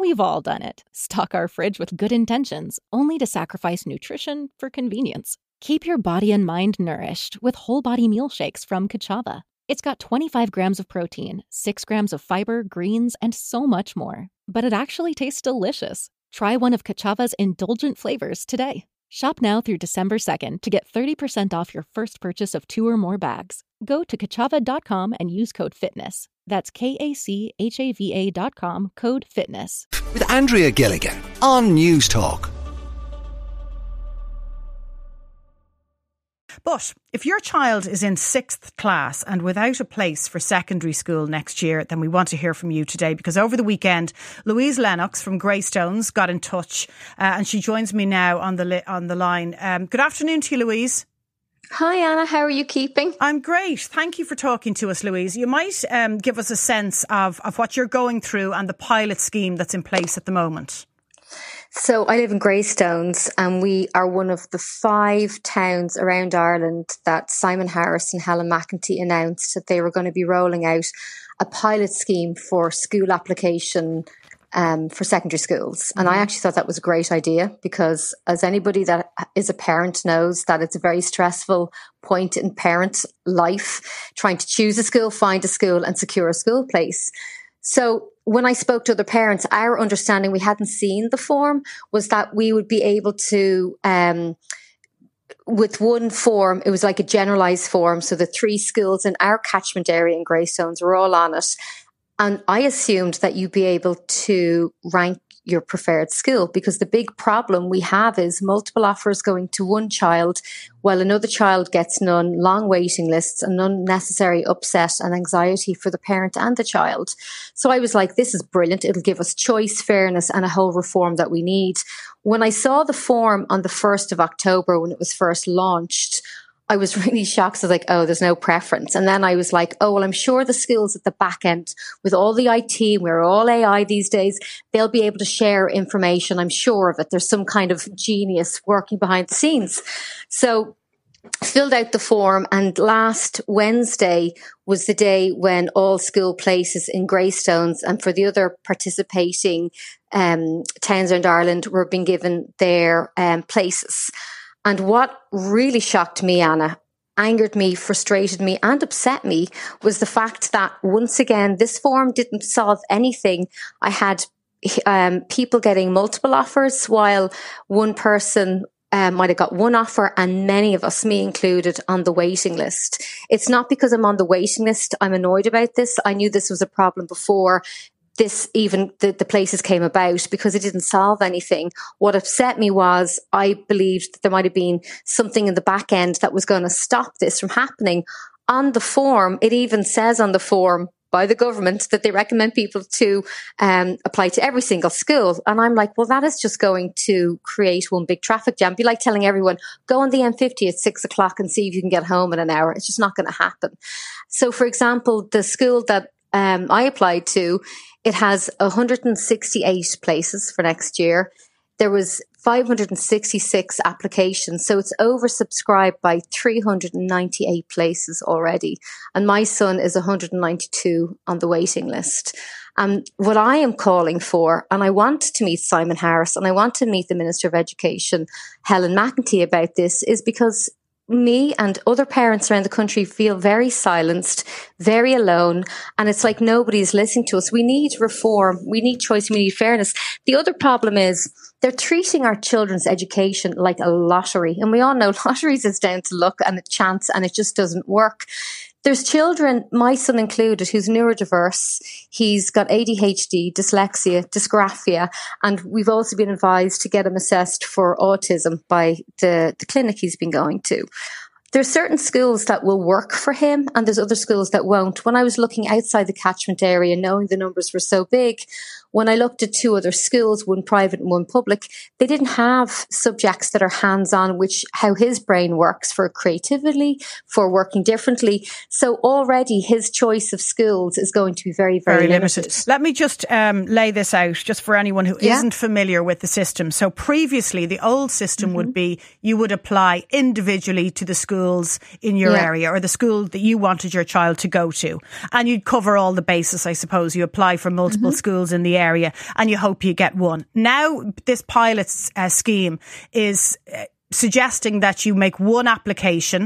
We've all done it. Stock our fridge with good intentions, only to sacrifice nutrition for convenience. Keep your body and mind nourished with whole body meal shakes from Kachava. It's got 25 grams of protein, 6 grams of fiber, greens, and so much more. But it actually tastes delicious. Try one of Kachava's indulgent flavors today. Shop now through December 2nd to get 30% off your first purchase of 2 or more bags. Go to kachava.com and use code FITNESS. That's KACHAVA.com, code FITNESS. With Andrea Gilligan on News Talk. But if your child is in 6th class and without a place for secondary school next year, then we want to hear from you today, because over the weekend, Louise Lennox from Greystones got in touch and she joins me now on the line. Good afternoon to you, Louise. Hi, Anna. How are you keeping? I'm great. Thank you for talking to us, Louise. You might give us a sense of what you're going through and the pilot scheme that's in place at the moment. So I live in Greystones, and we are one of the 5 towns around Ireland that Simon Harris and Helen McEntee announced that they were going to be rolling out a pilot scheme for school application for secondary schools. And I actually thought that was a great idea, because as anybody that is a parent knows, that it's a very stressful point in parent life, trying to choose a school, find a school and secure a school place. So when I spoke to other parents, our understanding, we hadn't seen the form, was that we would be able to, with one form, it was like a generalised form. So the 3 schools in our catchment area in Greystones were all on it. And I assumed that you'd be able to rank your preferred school, because the big problem we have is multiple offers going to one child while another child gets none, long waiting lists and unnecessary upset and anxiety for the parent and the child. So I was like, this is brilliant. It'll give us choice, fairness and a whole reform that we need. When I saw the form on the 1st of October, when it was first launched, I was really shocked. I was like, oh, there's no preference. And then I was like, oh, well, I'm sure the schools at the back end with all the IT, we're all AI these days, they'll be able to share information. I'm sure of it. There's some kind of genius working behind the scenes. So filled out the form, and last Wednesday was the day when all school places in Greystones and for the other participating towns around Ireland were being given their places. And what really shocked me, Anna, angered me, frustrated me and upset me was the fact that once again, this form didn't solve anything. I had people getting multiple offers while one person might have got one offer, and many of us, me included, on the waiting list. It's not because I'm on the waiting list I'm annoyed about this. I knew this was a problem before the places came about, because it didn't solve anything. What upset me was I believed that there might have been something in the back end that was going to stop this from happening. On the form, it even says on the form by the government that they recommend people to apply to every single school. And I'm like, well, that is just going to create one big traffic jam. It'd be like telling everyone, go on the M50 at 6 o'clock and see if you can get home in an hour. It's just not going to happen. So, for example, the school that I applied to, it has 168 places for next year. There was 566 applications, so it's oversubscribed by 398 places already. And my son is 192 on the waiting list. What I am calling for, and I want to meet Simon Harris and I want to meet the Minister of Education, Helen McEntee, about this, is because me and other parents around the country feel very silenced, very alone, and it's like nobody's listening to us. We need reform, we need choice, we need fairness. The other problem is they're treating our children's education like a lottery, and we all know lotteries is down to luck and a chance, and it just doesn't work. There's children, my son included, who's neurodiverse. He's got ADHD, dyslexia, dysgraphia, and we've also been advised to get him assessed for autism by the clinic he's been going to. There's certain schools that will work for him and there's other schools that won't. When I was looking outside the catchment area, knowing the numbers were so big, when I looked at 2 other schools, one private and one public, they didn't have subjects that are hands-on, which how his brain works for creativity, for working differently. So already his choice of schools is going to be very, very limited. Let me just lay this out just for anyone who isn't familiar with the system. So previously, the old system would be you would apply individually to the schools in your area or the school that you wanted your child to go to. And you'd cover all the bases, I suppose. You apply for multiple schools in the area and you hope you get one. Now, this pilot scheme is suggesting that you make one application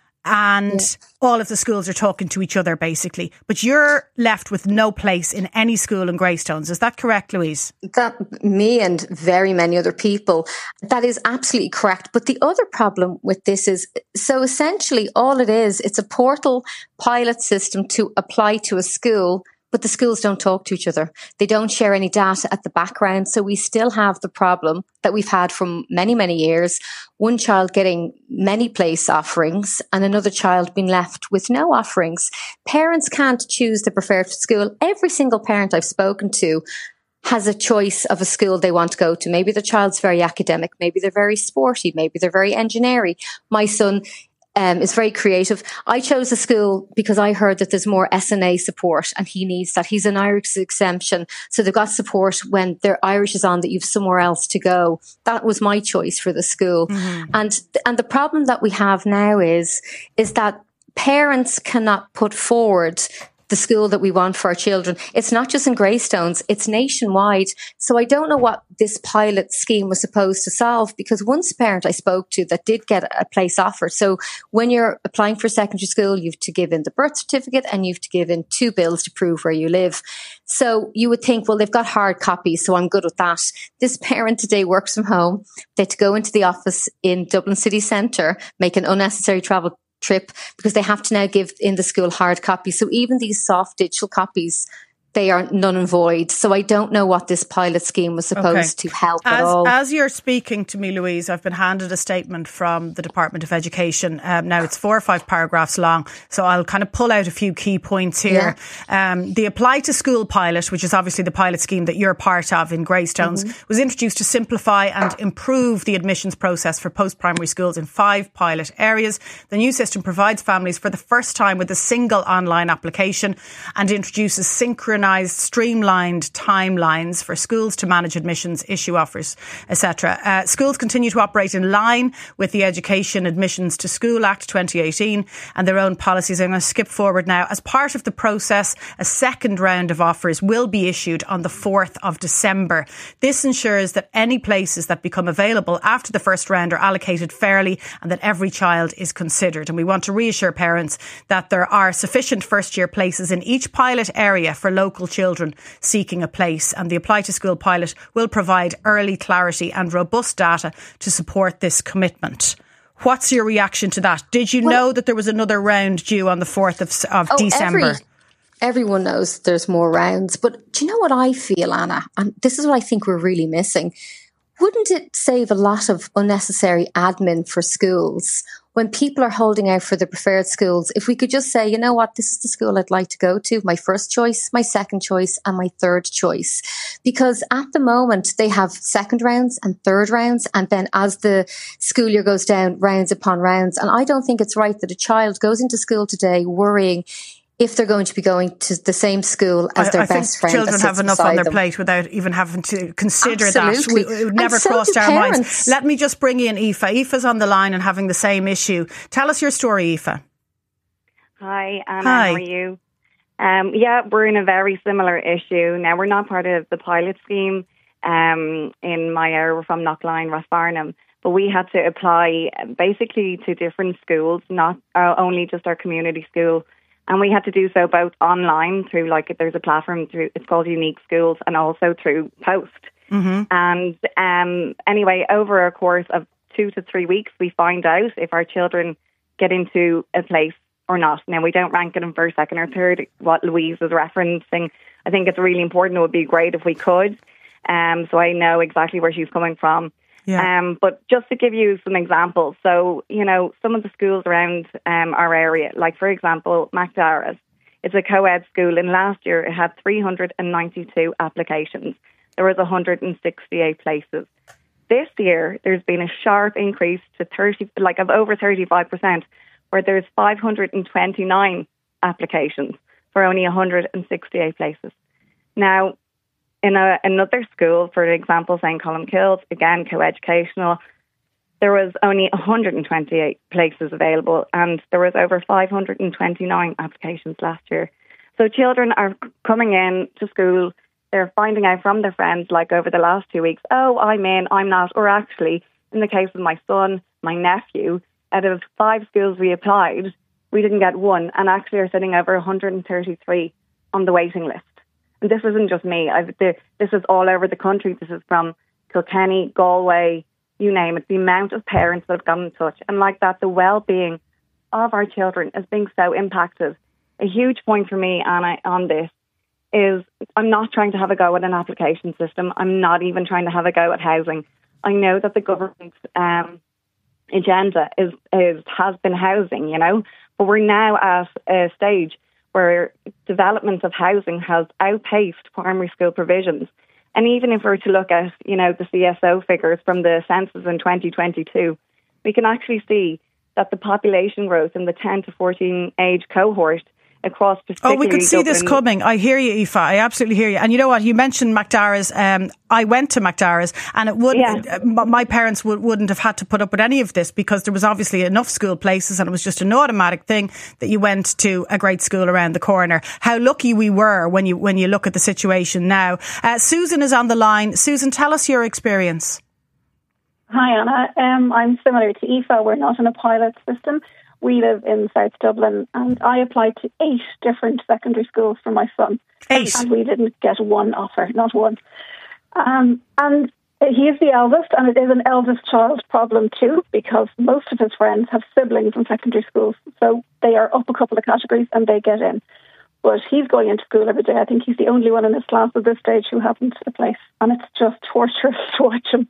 and all of the schools are talking to each other, basically. But you're left with no place in any school in Greystones. Is that correct, Louise? That me and very many other people, that is absolutely correct. But the other problem with this is, so essentially all it is, it's a portal pilot system to apply to a school, but the schools don't talk to each other. They don't share any data at the background. So we still have the problem that we've had from many, many years. One child getting many place offerings and another child being left with no offerings. Parents can't choose the preferred school. Every single parent I've spoken to has a choice of a school they want to go to. Maybe the child's very academic. Maybe they're very sporty. Maybe they're very engineering. My son is very creative. I chose a school because I heard that there's more SNA support and he needs that. He's an Irish exemption. So they've got support when their Irish is on that you've somewhere else to go. That was my choice for the school. Mm-hmm. And the problem that we have now is that parents cannot put forward the school that we want for our children. It's not just in Greystones, it's nationwide. So I don't know what this pilot scheme was supposed to solve, because once parent I spoke to that did get a place offered. So when you're applying for secondary school, you have to give in the birth certificate and you have to give in 2 bills to prove where you live. So you would think, well, they've got hard copies, so I'm good with that. This parent today works from home. They had to go into the office in Dublin city centre, make an unnecessary travel trip because they have to now give in the school hard copies. So even these soft digital copies, they are null and void. So I don't know what this pilot scheme was supposed to help at all. As you're speaking to me, Louise, I've been handed a statement from the Department of Education. Now it's 4 or 5 paragraphs long, so I'll kind of pull out a few key points here. Yeah. The Apply to School pilot, which is obviously the pilot scheme that you're part of in Greystones, was introduced to simplify and improve the admissions process for post-primary schools in 5 pilot areas. The new system provides families for the first time with a single online application and introduces synchronized, streamlined timelines for schools to manage admissions, issue offers, etc. Schools continue to operate in line with the Education Admissions to School Act 2018 and their own policies. I'm going to skip forward now. As part of the process, a second round of offers will be issued on the 4th of December. This ensures that any places that become available after the first round are allocated fairly and that every child is considered. And we want to reassure parents that there are sufficient first-year places in each pilot area for local children seeking a place, and the Apply to School pilot will provide early clarity and robust data to support this commitment. What's your reaction to that? Did you know that there was another round due on the 4th of December? Everyone knows there's more rounds, but do you know what I feel, Anna? And this is what I think we're really missing. Wouldn't it save a lot of unnecessary admin for schools when people are holding out for the preferred schools? If we could just say, you know what, this is the school I'd like to go to, my first choice, my second choice, and my third choice. Because at the moment, they have second rounds and third rounds, and then as the school year goes down, rounds upon rounds. And I don't think it's right that a child goes into school today worrying if they're going to be going to the same school as their best friend. I think children have enough on their plate without even having to consider that. It would never crossed our minds. Let me just bring in Aoife. Aoife's on the line and having the same issue. Tell us your story, Aoife. Hi, Anna. How are you? We're in a very similar issue. Now, we're not part of the pilot scheme in my area. We're from Knockline, Rathfarnham. But we had to apply basically to different schools, not only just our community school. And we had to do so both online through, there's a platform through, it's called Unique Schools, and also through post. Mm-hmm. And anyway, over a course of 2 to 3 weeks, we find out if our children get into a place or not. Now, we don't rank it in first, second or third, what Louise was referencing. I think it's really important. It would be great if we could. So I know exactly where she's coming from. Yeah. But just to give you some examples, so, some of the schools around our area, like, for example, MacDara's, it's a co-ed school, and last year it had 392 applications. There was 168 places. This year, there's been a sharp increase to of over 35%, where there's 529 applications for only 168 places. Now, in another school, for example, St. Columkills, again, co-educational, there was only 128 places available, and there was over 529 applications last year. So children are coming in to school they're finding out from their friends, like over the last 2 weeks, oh, I'm in, I'm not. Or actually, in the case of my son, my nephew, out of 5 schools we applied, we didn't get one, and actually are sitting over 133 on the waiting list. And this isn't just me. This is all over the country. This is from Kilkenny, Galway, you name it. The amount of parents that have gotten in touch. And like that, the well-being of our children is being so impacted. A huge point for me, Anna, on this is I'm not trying to have a go at an application system. I'm not even trying to have a go at housing. I know that the government's agenda has been housing, but we're now at a stage where development of housing has outpaced primary school provisions. And even if we're to look at, the CSO figures from the census in 2022, we can actually see that the population growth in the 10 to 14 age cohort across we could see this coming. I hear you, Aoife. I absolutely hear you. And you know what? You mentioned McDara's. I went to McDara's, and it wouldn't. My parents wouldn't have had to put up with any of this because there was obviously enough school places, and it was just an automatic thing that you went to a great school around the corner. How lucky we were when you look at the situation now. Susan is on the line. Susan, tell us your experience. Hi, Anna. I'm similar to Aoife. We're not in a pilot system. We live in South Dublin, and I applied to 8 different secondary schools for my son. 8? And we didn't get one offer, not one. And he is the eldest, and it is an eldest child problem too, because most of his friends have siblings in secondary schools. So they are up a couple of categories and they get in. But he's going into school every day. I think he's the only one in his class at this stage who hasn't a place. And it's just torturous to watch him.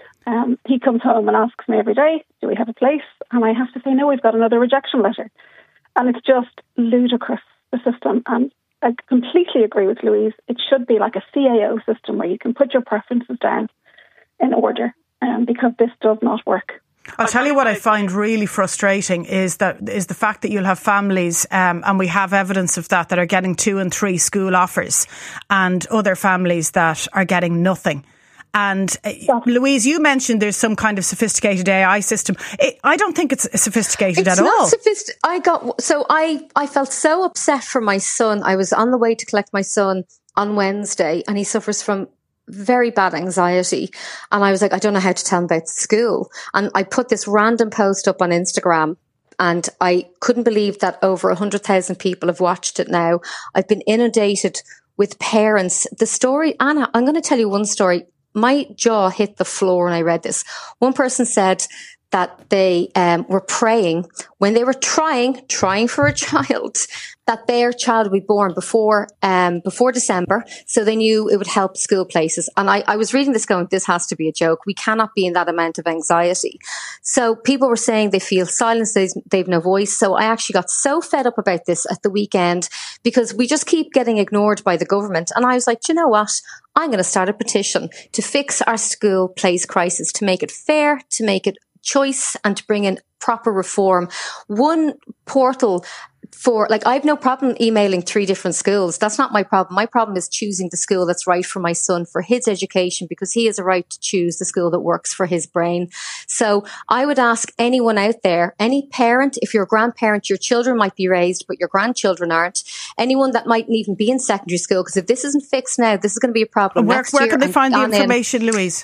He comes home and asks me every day, do we have a place? And I have to say, no, we've got another rejection letter. And it's just ludicrous, the system. And I completely agree with Louise. It should be like a CAO system where you can put your preferences down in order, because this does not work. I'll tell you what I find really frustrating is the fact that you'll have families, and we have evidence of that are getting 2 and 3 school offers, and other families that are getting nothing. And Louise, you mentioned there's some kind of sophisticated AI system. I don't think it's sophisticated at all. It's not I felt so upset for my son. I was on the way to collect my son on Wednesday, and he suffers from very bad anxiety. And I was like, I don't know how to tell him about school. And I put this random post up on Instagram, and I couldn't believe that over 100,000 people have watched it now. I've been inundated with parents. The story, Anna, I'm going to tell you one story. My jaw hit the floor when I read this. One person said that they were praying when they were trying for a child, that their child would be born before December, so they knew it would help school places. And I was reading this going, this has to be a joke. We cannot be in that amount of anxiety. So people were saying they feel silenced, they've no voice. So I actually got so fed up about this at the weekend because we just keep getting ignored by the government. And I was like, do you know what? I'm going to start a petition to fix our school place crisis, to make it fair, to make it choice, and to bring in proper reform. One portal for, I have no problem emailing 3 different schools. That's not my problem. My problem is choosing the school that's right for my son, for his education, because he has a right to choose the school that works for his brain. So I would ask anyone out there, any parent, if you're a grandparent, your children might be raised, but your grandchildren aren't. Anyone that mightn't even be in secondary school, because if this isn't fixed now, this is going to be a problem next year. Where can they find the information, Louise?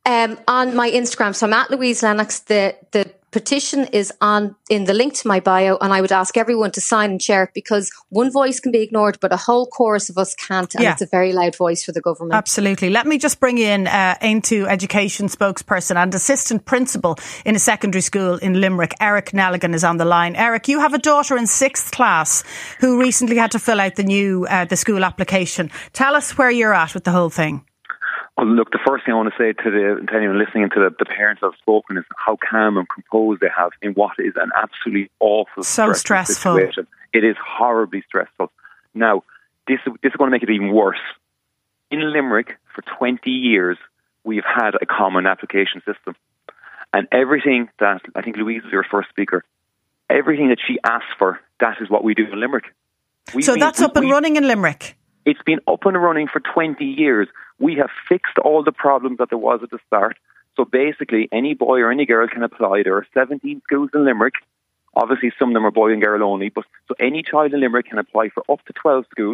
On my Instagram. So I'm at Louise Lennox. The petition is in the link to my bio, and I would ask everyone to sign and share it, because one voice can be ignored, but a whole chorus of us can't, and it's a very loud voice for the government. Absolutely. Let me just bring in Aintu Education spokesperson and assistant principal in a secondary school in Limerick. Eric Nelligan is on the line. Eric, you have a daughter in 6th class who recently had to fill out the school application. Tell us where you're at with the whole thing. Well, look, the first thing I want to say to anyone listening to the parents I've spoken is how calm and composed they have in what is an absolutely awful, stressful situation. It is horribly stressful. Now, this is going to make it even worse. In Limerick, for 20 years, we've had a common application system. And everything that, I think Louise was your first speaker, everything that she asked for, that is what we do in Limerick. So that's up and running in Limerick? It's been up and running for 20 years. We have fixed all the problems that there was at the start. So basically, any boy or any girl can apply. There are 17 schools in Limerick. Obviously, some of them are boy and girl only. But so any child in Limerick can apply for up to 12 schools.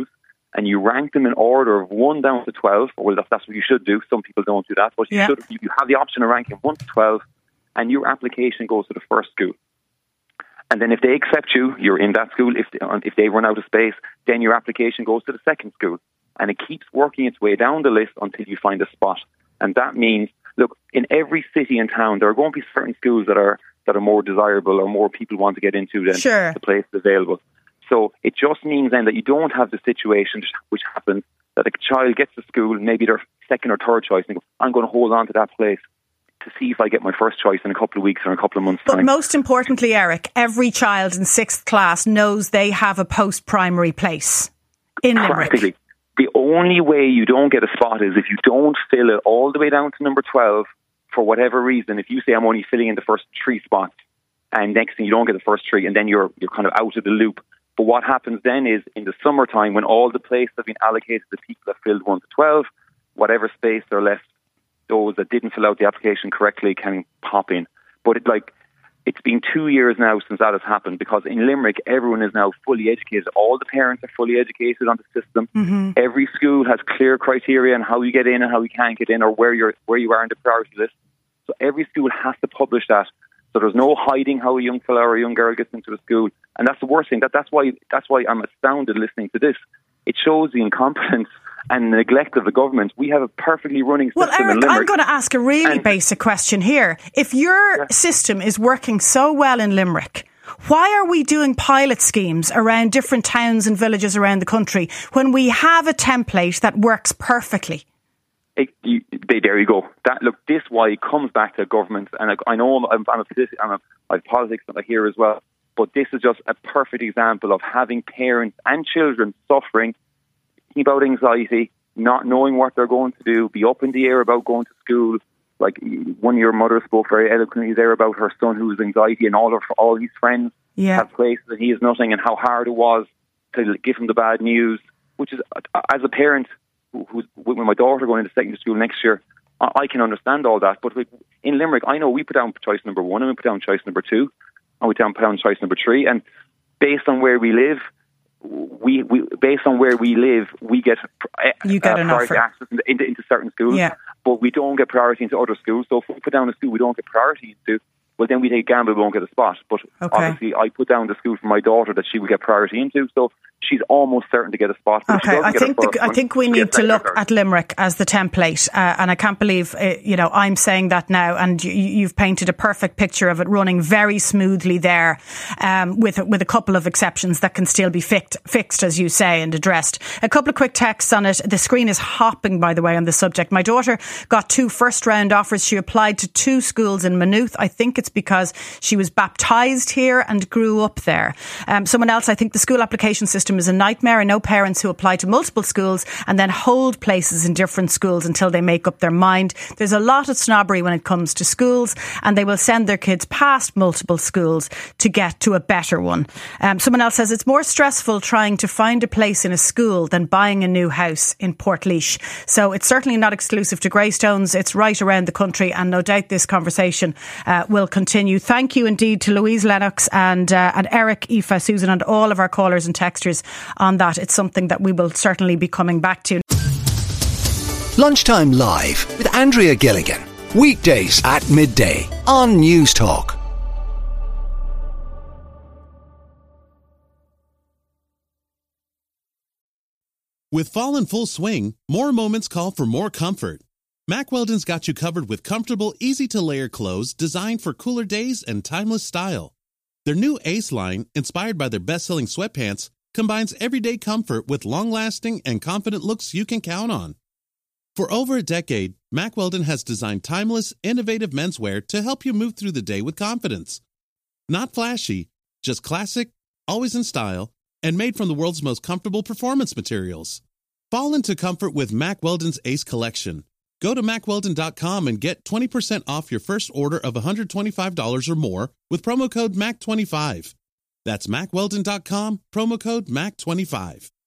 and you rank them in order of 1 down to 12. Well, that's what you should do. Some people don't do that, but you have the option of ranking 1 to 12, and your application goes to the first school. And then if they accept you, you're in that school. If they run out of space, then your application goes to the second school. And it keeps working its way down the list until you find a spot. And that means, look, in every city and town, there are going to be certain schools that are more desirable or more people want to get into than the place available. So it just means then that you don't have the situation which happens that a child gets to school, maybe their second or third choice, and they go, I'm going to hold on to that place to see if I get my first choice in a couple of weeks or a couple of months' time. But most importantly, Eric, every child in 6th class knows they have a post-primary place in Limerick. Practically. The only way you don't get a spot is if you don't fill it all the way down to number 12 for whatever reason. If you say I'm only filling in the first 3 spots, and next thing you don't get the first 3, and then you're kind of out of the loop. But what happens then is in the summertime, when all the places have been allocated to people that filled 1 to 12, whatever space they're left, those that didn't fill out the application correctly can pop in. But it's been 2 years now since that has happened, because in Limerick, everyone is now fully educated. All the parents are fully educated on the system. Mm-hmm. Every school has clear criteria on how you get in and how you can't get in, or where you are in the priority list. So every school has to publish that. So there's no hiding how a young fellow or a young girl gets into the school. And that's the worst thing. That's why I'm astounded listening to this. It shows the incompetence and neglect of the government. We have a perfectly running system in Limerick. I'm going to ask a really basic question here. If your system is working so well in Limerick, why are we doing pilot schemes around different towns and villages around the country when we have a template that works perfectly? There you go. This why it comes back to government. And I know I have politics here as well. But this is just a perfect example of having parents and children suffering, thinking about anxiety, not knowing what they're going to do, be up in the air about going to school. Like one of your mother spoke very eloquently there about her son who has anxiety, and all his friends have places and he has nothing, and how hard it was to give him the bad news. Which is, as a parent who's with my daughter going into secondary school next year, I can understand all that. But in Limerick, I know we put down choice number 1 and we put down choice number 2. And we put down choice number 3, and based on where we live, we get priority access into certain schools, but we don't get priority into other schools. So if we put down a school we don't get priority into, well, then we take a gamble we won't get a spot. But obviously, I put down the school for my daughter that she will get priority into, so she's almost certain to get a spot. Okay, I think we need to look at Limerick as the template, and I can't believe I'm saying that now, and you've painted a perfect picture of it running very smoothly there, with a couple of exceptions that can still be fixed, as you say, and addressed. A couple of quick texts on it. The screen is hopping, by the way, on the subject. My daughter got 2 first-round offers. She applied to 2 schools in Maynooth. I think it's because she was baptised here and grew up there. Someone else, I think the school application system is a nightmare. I know parents who apply to multiple schools and then hold places in different schools until they make up their mind. There's a lot of snobbery when it comes to schools, and they will send their kids past multiple schools to get to a better one. Someone else says it's more stressful trying to find a place in a school than buying a new house in Portlaoise. So it's certainly not exclusive to Greystones. It's right around the country, and no doubt this conversation will continue. Thank you indeed to Louise Lennox and Eric, Aoife, Susan, and all of our callers and texters on that. It's something that we will certainly be coming back to. Lunchtime Live with Andrea Gilligan. Weekdays at midday on News Talk. With fall in full swing, more moments call for more comfort. Mack Weldon's got you covered with comfortable, easy-to-layer clothes designed for cooler days and timeless style. Their new Ace line, inspired by their best-selling sweatpants, combines everyday comfort with long-lasting and confident looks you can count on. For over a decade, Mack Weldon has designed timeless, innovative menswear to help you move through the day with confidence. Not flashy, just classic, always in style, and made from the world's most comfortable performance materials. Fall into comfort with Mack Weldon's Ace collection. Go to MackWeldon.com and get 20% off your first order of $125 or more with promo code MAC25. That's MackWeldon.com, promo code MAC25.